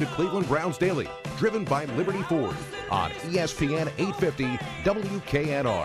to Cleveland Browns Daily, driven by Liberty Ford on ESPN 850 WKNR.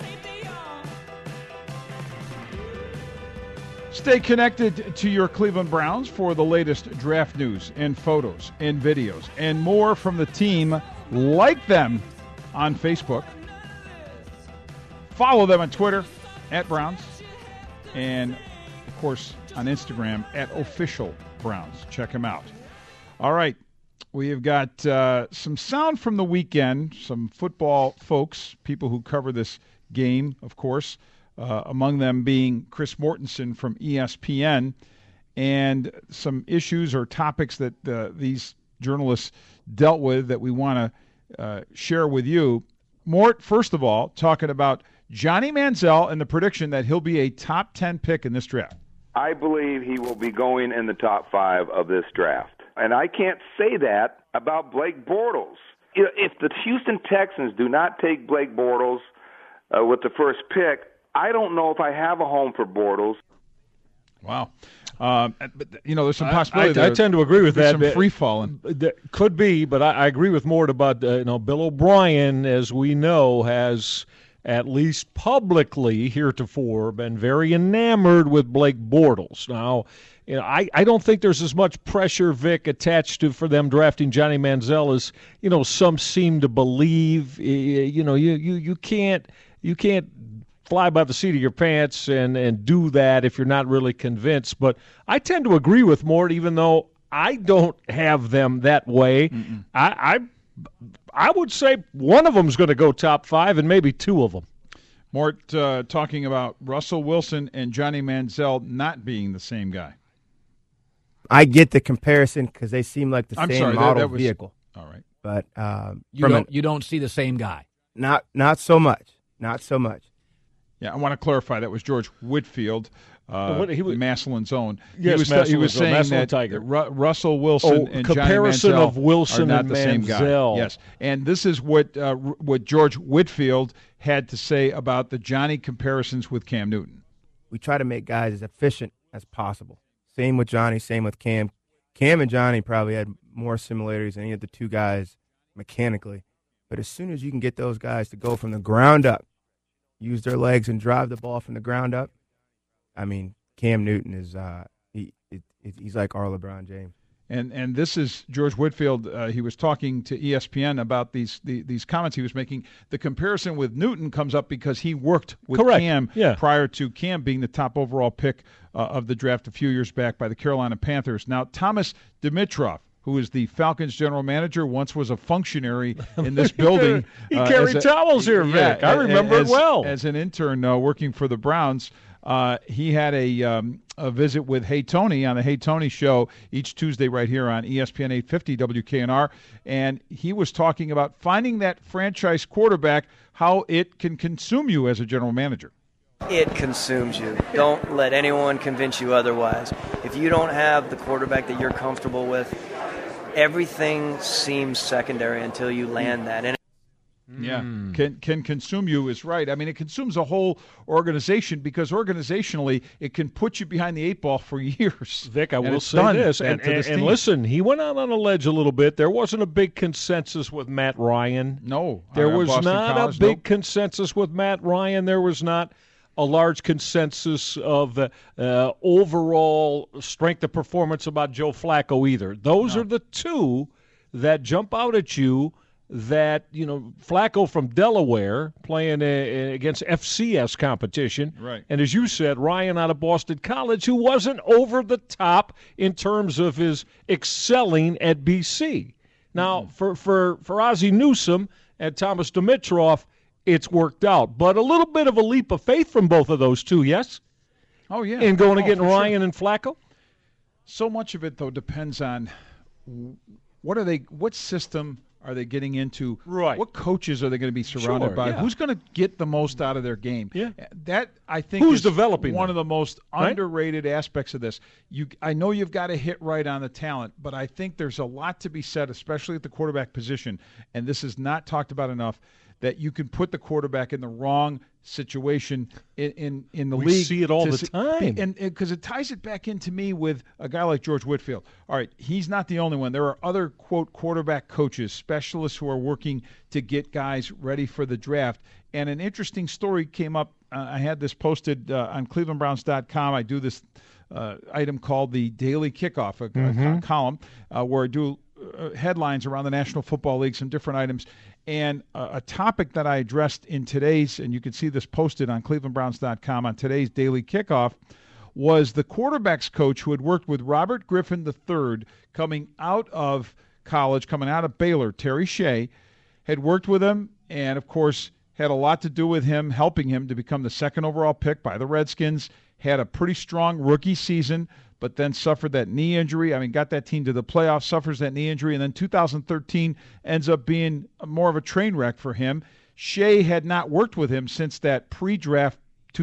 Stay connected to your Cleveland Browns for the latest draft news and photos and videos and more from the team. Like them on Facebook. Follow them on Twitter @Browns. And, of course, on Instagram @OfficialBrowns. Check them out. All right. We have got some sound from the weekend, some football folks, people who cover this game, of course, among them being Chris Mortensen from ESPN, and some issues or topics that these journalists dealt with that we want to share with you. Mort, first of all, talking about Johnny Manziel and the prediction that he'll be a top 10 pick in this draft. I believe he will be going in the top 5 of this draft. And I can't say that about Blake Bortles. If the Houston Texans do not take Blake Bortles with the first pick, I don't know if I have a home for Bortles. Wow. But, there's some possibility I tend to agree with that. Some free falling. Could be, but I agree with Mort about, Bill O'Brien, as we know, has at least publicly heretofore been very enamored with Blake Bortles. Now, I don't think there's as much pressure, Vic, attached to for them drafting Johnny Manziel as, some seem to believe. You can't fly by the seat of your pants and do that if you're not really convinced. But I tend to agree with Mort, even though I don't have them that way. I would say one of them's going to go top 5 and maybe 2 of them. Mort talking about Russell Wilson and Johnny Manziel not being the same guy. I get the comparison because they seem like the same model vehicle. All right. But you don't see the same guy. Not so much. Not so much. Yeah, I want to clarify that was George Whitfield, Massillon's own. Yes, he was saying that Russell Wilson and comparison Johnny Manziel of Wilson are not and the same guy. Yes, and this is what George Whitfield had to say about the Johnny comparisons with Cam Newton. We try to make guys as efficient as possible. Same with Johnny, same with Cam. Cam and Johnny probably had more similarities than any of the two guys mechanically. But as soon as you can get those guys to go from the ground up, use their legs and drive the ball from the ground up, I mean, Cam Newton is he's like our LeBron James. And this is George Whitfield. He was talking to ESPN about these comments he was making. The comparison with Newton comes up because he worked with Cam prior to Cam being the top overall pick of the draft a few years back by the Carolina Panthers. Now, Thomas Dimitroff, who is the Falcons general manager, once was a functionary in this building. He carried towels here, Vic. I remember it well. As an intern working for the Browns. He had a visit with Hey Tony on the Hey Tony show each Tuesday right here on ESPN 850 WKNR, and he was talking about finding that franchise quarterback, how it can consume you as a general manager. It consumes you. Don't let anyone convince you otherwise. If you don't have the quarterback that you're comfortable with, everything seems secondary until you land that. And yeah, can consume you is right. I mean, it consumes a whole organization because organizationally it can put you behind the 8 ball for years. Vic, I will say this, and listen, he went out on a ledge a little bit. There wasn't a big consensus with Matt Ryan. No. There was not a big consensus with Matt Ryan. There was not a large consensus of the overall strength of performance about Joe Flacco either. Those are the two that jump out at you. That, Flacco from Delaware playing against FCS competition. Right. And as you said, Ryan out of Boston College, who wasn't over the top in terms of his excelling at BC. Now, for Ozzie Newsome and Thomas Dimitroff, it's worked out. But a little bit of a leap of faith from both of those two, yes? Oh, yeah. In going and getting Ryan and Flacco? So much of it, though, depends on what system are they getting into? Right. What coaches are they going to be surrounded by? Yeah. Who's going to get the most out of their game? Yeah. That, I think, Who's is developing one them? of the most underrated aspects of this. I know you've got to hit right on the talent, but I think there's a lot to be said, especially at the quarterback position, and this is not talked about enough, that you can put the quarterback in the wrong situation in the league. We see it all the time. And because it ties it back into me with a guy like George Whitfield. All right, he's not the only one. There are other, quote, quarterback coaches, specialists who are working to get guys ready for the draft. And an interesting story came up. I had this posted on clevelandbrowns.com. I do this item called the Daily Kickoff, a column where I do headlines around the National Football League, some different items. And a topic that I addressed in today's, and you can see this posted on clevelandbrowns.com on today's Daily Kickoff, was the quarterback's coach who had worked with Robert Griffin III coming out of college, coming out of Baylor, Terry Shea, had worked with him and, of course, had a lot to do with him, helping him to become the second overall pick by the Redskins, had a pretty strong rookie season, but then suffered that knee injury. I mean, got that team to the playoffs, suffers that knee injury, and then 2013 ends up being more of a train wreck for him. Shea had not worked with him since that pre-draft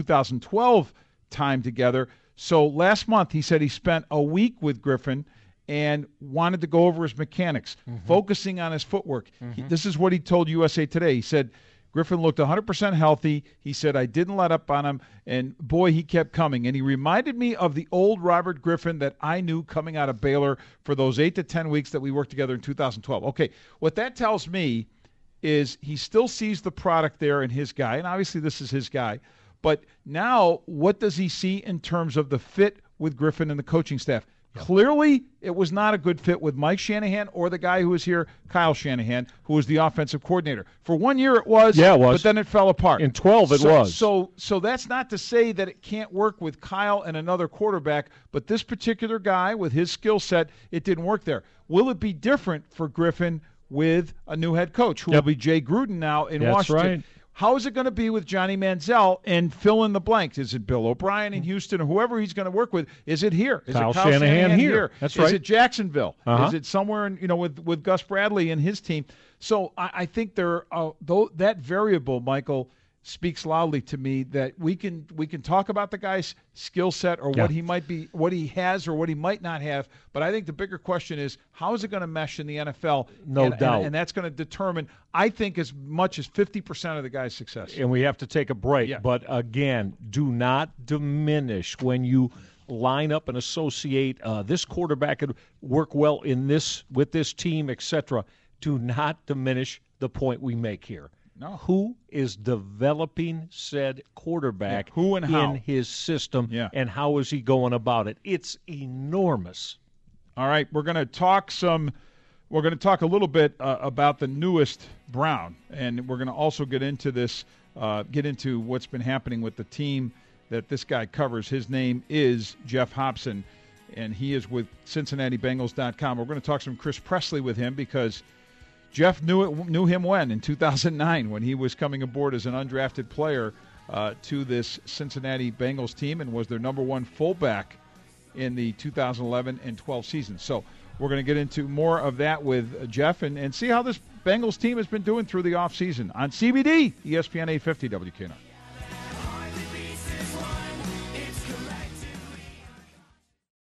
2012 time together. So last month he said he spent a week with Griffin and wanted to go over his mechanics, focusing on his footwork. This is what he told USA Today. He said, Griffin looked 100% healthy. He said, I didn't let up on him, and boy, he kept coming. And he reminded me of the old Robert Griffin that I knew coming out of Baylor for those 8 to 10 weeks that we worked together in 2012. Okay, what that tells me is he still sees the product there in his guy, and obviously this is his guy. But now what does he see in terms of the fit with Griffin and the coaching staff? Clearly, it was not a good fit with Mike Shanahan or the guy who was here, Kyle Shanahan, who was the offensive coordinator. For 1 year it was, but then it fell apart. In 12 it was. So that's not to say that it can't work with Kyle and another quarterback, but this particular guy with his skill set, it didn't work there. Will it be different for Griffin with a new head coach, who will be Jay Gruden now in Washington? Right. How is it going to be with Johnny Manziel and fill in the blanks? Is it Bill O'Brien in Houston or whoever he's going to work with? Is it here? Is Kyle it Kyle Shanahan here? That's right. Is it Jacksonville? Is it somewhere in, with Gus Bradley and his team? So I think that variable, Michael, speaks loudly to me that we can talk about the guy's skill set or what he might be, what he has or what he might not have. But I think the bigger question is, how is it going to mesh in the NFL? No doubt. And that's going to determine, I think, as much as 50% of the guy's success. And we have to take a break. But again, do not diminish when you line up and associate this quarterback could work well in this with this team, etc. Do not diminish the point we make here. No. Who is developing said quarterback who and how? in his system, and how is he going about it? It's enormous. All right, we're going to talk a little bit about the newest Brown, and we're going to also get into this, get into what's been happening with the team that this guy covers. His name is Jeff Hobson, and he is with CincinnatiBengals.com. We're going to talk some Chris Presley with him because Jeff knew him in 2009 when he was coming aboard as an undrafted player to this Cincinnati Bengals team and was their number one fullback in the 2011 and 12 season. So we're going to get into more of that with Jeff and see how this Bengals team has been doing through the offseason on CBD, ESPN 850 WKNR.